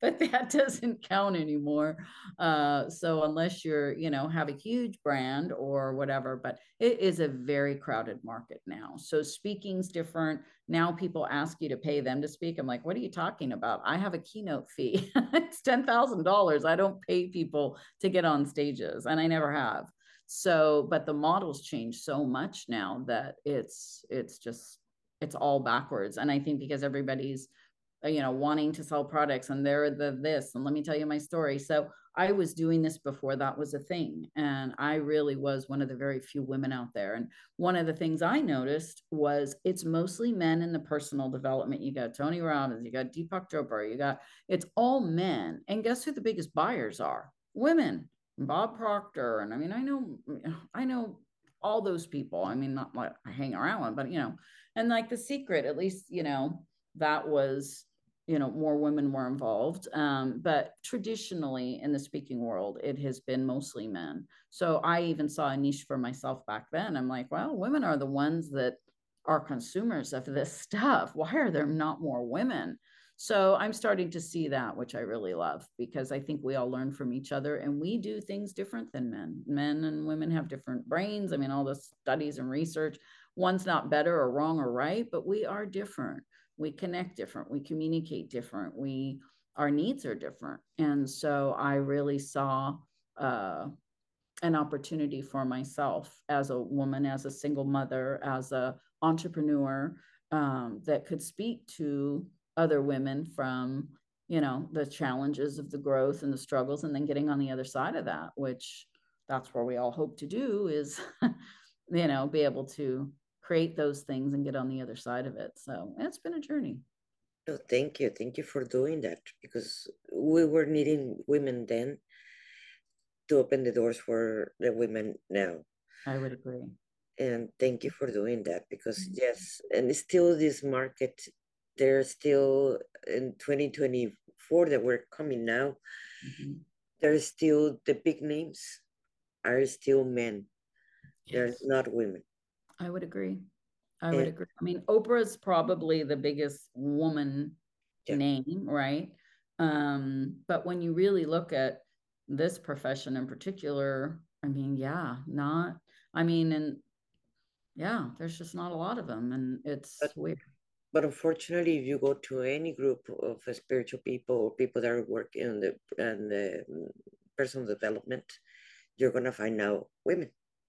but that doesn't count anymore. Uh, so unless you're, you know, have a huge brand or whatever, but it is a very crowded market now. So speaking's different. Now people ask you to pay them to speak. I'm like, what are you talking about? I have a keynote fee. It's ten thousand dollars. I don't pay people to get on stages, and I never have. So, but the models change so much now that it's, it's just, it's all backwards. And I think because everybody's, you know, wanting to sell products and they're the this, and let me tell you my story. So I was doing this before that was a thing. And I really was one of the very few women out there. And one of the things I noticed was it's mostly men in the personal development. You got Tony Robbins, you got Deepak Chopra, you got, it's all men. And guess who the biggest buyers are? Women. Bob Proctor. And I mean, I know, I know all those people. I mean, not like I hang around with, but you know, and like The Secret, at least, you know, that was, you know, more women were involved. Um, but traditionally in the speaking world, it has been mostly men. So I even saw a niche for myself back then. I'm like, well, women are the ones that are consumers of this stuff. Why are there not more women? So I'm starting to see that, which I really love, because I think we all learn from each other and we do things different than men. Men and women have different brains. I mean, all the studies and research, one's not better or wrong or right, but we are different. We connect different, we communicate different, we, our needs are different. And so I really saw uh, an opportunity for myself as a woman, as a single mother, as a entrepreneur, um, that could speak to other women from, you know, the challenges of the growth and the struggles, and then getting on the other side of that, which that's where we all hope to do is, you know, be able to create those things and get on the other side of it. So it's been a journey. No, thank you. Thank you for doing that, because we were needing women then to open the doors for the women now. I would agree. And thank you for doing that, because yes, and still this market, there's still in twenty twenty-four that we're coming now, mm-hmm. There's still the big names are still men. Yes. They're not women. I would agree. I would and, agree. I mean, Oprah's probably the biggest woman yeah. name, right? Um, but when you really look at this profession in particular, I mean, yeah, not, I mean, and yeah, there's just not a lot of them, and it's but, weird. But unfortunately, if you go to any group of spiritual people or people that are working in the, in the personal development, you're going to find out women.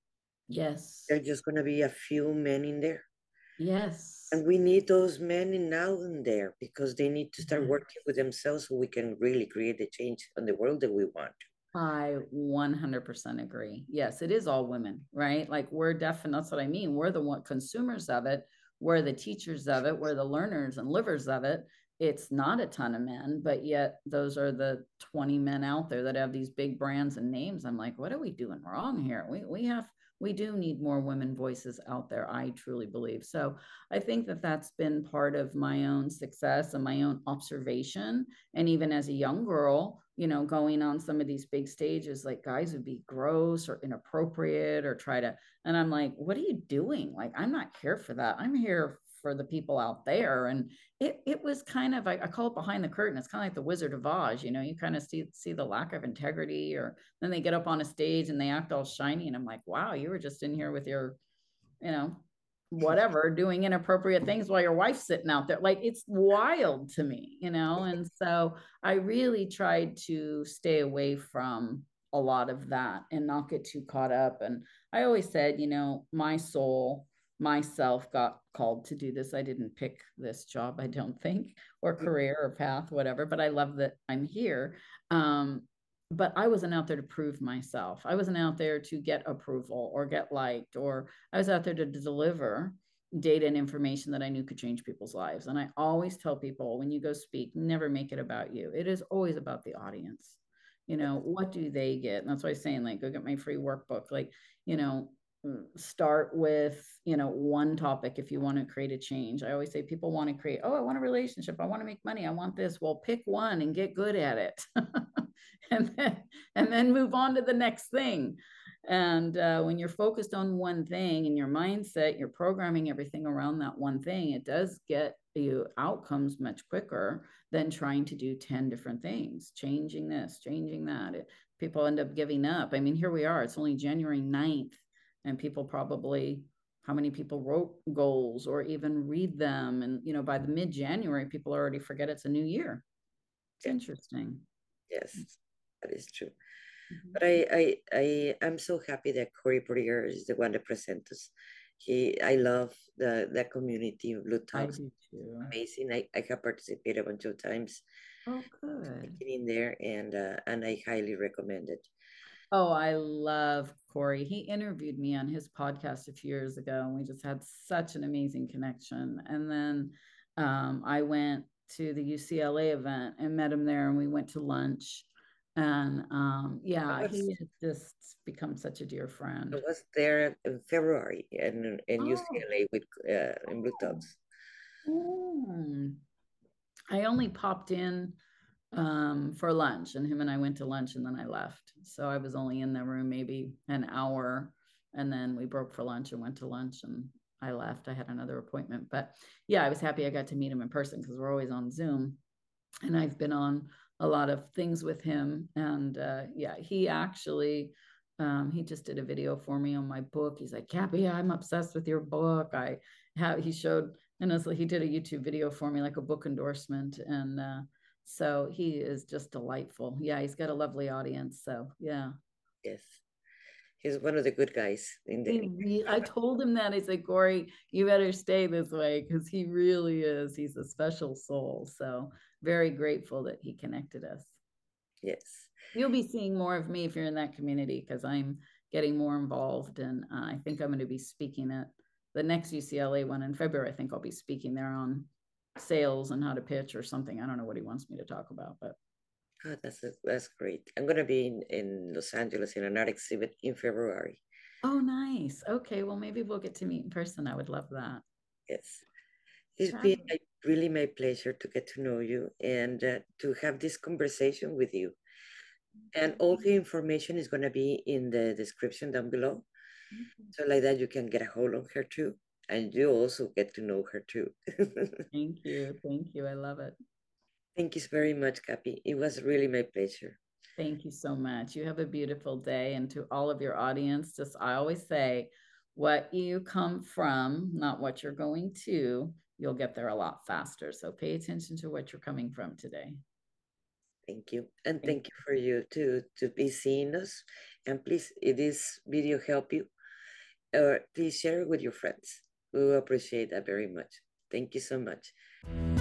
Yes. There's just going to be a few men in there. Yes. And we need those men in now in there, because they need to start yes. working with themselves so we can really create the change in the world that we want. I one hundred percent agree. Yes, it is all women, right? Like we're definitely, that's what I mean. We're the one consumers of it. We're the teachers of it. We're the learners and livers of it. It's not a ton of men, but yet those are the twenty men out there that have these big brands and names. I'm like, what are we doing wrong here? We, we have, we do need more women voices out there. I truly believe. So I think that that's been part of my own success and my own observation. And even as a young girl, you know, going on some of these big stages, like guys would be gross or inappropriate or try to, and I'm like, what are you doing? Like, I'm not here for that. I'm here for the people out there. And it it was kind of, I, I call it behind the curtain. It's kind of like the Wizard of Oz, you know, you kind of see, see the lack of integrity, or then they get up on a stage and they act all shiny. And I'm like, wow, you were just in here with your, you know, whatever, doing inappropriate things while your wife's sitting out there. Like, it's wild to me, you know? And so I really tried to stay away from a lot of that and not get too caught up. And I always said, you know, my soul, myself got called to do this. I didn't pick this job, I don't think, or career or path, whatever, but I love that I'm here. Um, but I wasn't out there to prove myself. I wasn't out there to get approval or get liked, or I was out there to deliver data and information that I knew could change people's lives. And I always tell people, when you go speak, never make it about you. It is always about the audience. You know, what do they get? And that's why I'm saying, like, go get my free workbook. Like, you know, start with, you know, one topic if you want to create a change. I always say people want to create, oh, I want a relationship, I want to make money, I want this. Well, pick one and get good at it. and then and then move on to the next thing. And uh, when you're focused on one thing and your mindset, you're programming everything around that one thing, it does get you outcomes much quicker than trying to do ten different things, changing this, changing that. It, people end up giving up. I mean, here we are, it's only January ninth, and people probably, how many people wrote goals or even read them? And, you know, by the mid-January, people already forget it's a new year. It's Yeah. interesting. Yes, that is true. Mm-hmm. But I, I, I, I'm so happy that Corey Brier is the one that presents us. He, I love the the community of Blue Talks. I do too. Amazing. I, I have participated a bunch of times. Oh, good. In there, and uh, and I highly recommend it. Oh, I love Corey. He interviewed me on his podcast a few years ago, and we just had such an amazing connection. And then um, I went to the U C L A event and met him there, and we went to lunch. And um, yeah, was, he has just become such a dear friend. I was there in February in, in oh. U C L A with uh, in Blue Talks. Mm. I only popped in um, for lunch, and him and I went to lunch, and then I left. So I was only in the room maybe an hour, and then we broke for lunch and went to lunch, and I left. I had another appointment, but yeah, I was happy I got to meet him in person because we're always on Zoom, and I've been on a lot of things with him. And uh, yeah, he actually, um, he just did a video for me on my book. He's like, Cappy, I'm obsessed with your book. I have, he showed, and it's like, he did a YouTube video for me, like a book endorsement. And uh, so he is just delightful. Yeah, he's got a lovely audience. So yeah. Yes. He's one of the good guys in the he, I told him that. I said, Corey, you better stay this way because he really is. He's a special soul. So very grateful that he connected us. Yes. You'll be seeing more of me if you're in that community because I'm getting more involved. And uh, I think I'm going to be speaking at the next U C L A one in February. I think I'll be speaking there on sales and how to pitch or something. I don't know what he wants me to talk about, but oh, that's a, that's great. I'm gonna be in, in Los Angeles in an art exhibit in February. Oh, nice. Okay, well, maybe we'll get to meet in person. I would love that. Yes, it's been like, really my pleasure to get to know you and uh, to have this conversation with you. And all the information is gonna be in the description down below, mm-hmm. So like that you can get a hold of her too, and you also get to know her too. Thank you, thank you. I love it. Thank you very much, Cappy. It was really my pleasure. Thank you so much. You have a beautiful day. And to all of your audience, just I always say, what you come from, not what you're going to, you'll get there a lot faster. So pay attention to what you're coming from today. Thank you. And thank, thank you for you to, to be seeing us. And please, if this video help you, or uh, please share it with your friends. We will appreciate that very much. Thank you so much.